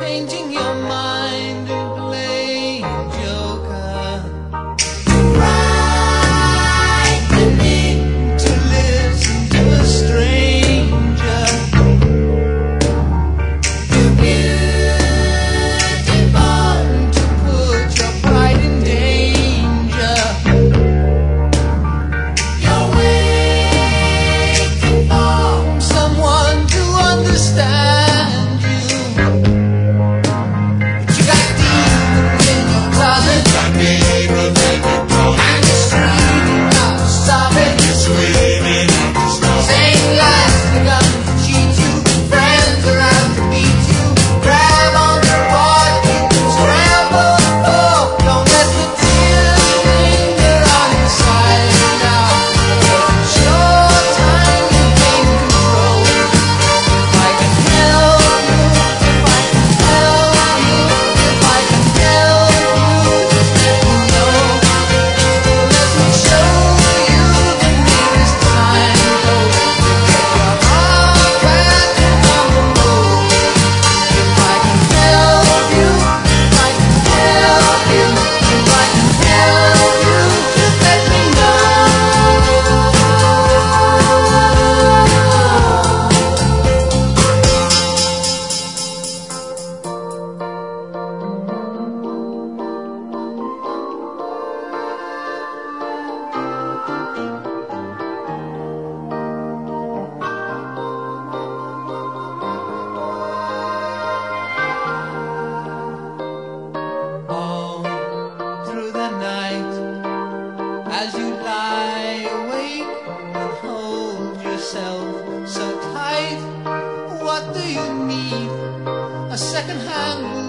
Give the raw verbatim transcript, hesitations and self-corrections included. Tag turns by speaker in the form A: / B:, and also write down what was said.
A: changing your mind and playing joker. Frightening to listen to a stranger. You're beautiful to put your pride in danger. You're waiting for someone to understand you. But you got demons in your closet. And you're screaming out to stop it. Saying lies are gonna cheat you. Friends are out to beat you. Grab on to what you can scramble for. Don't let the tears linger on your side now. It's your time to gain control. If I can help you, if I can help you, if I can help you, just let me know. Let me show you the nearest time code to get your heart back on the road. If I can help you, if I can help you, if I can help you, just let me know. All through the night, as you lie awake and hold yourself so tight, what do you need? A second-hand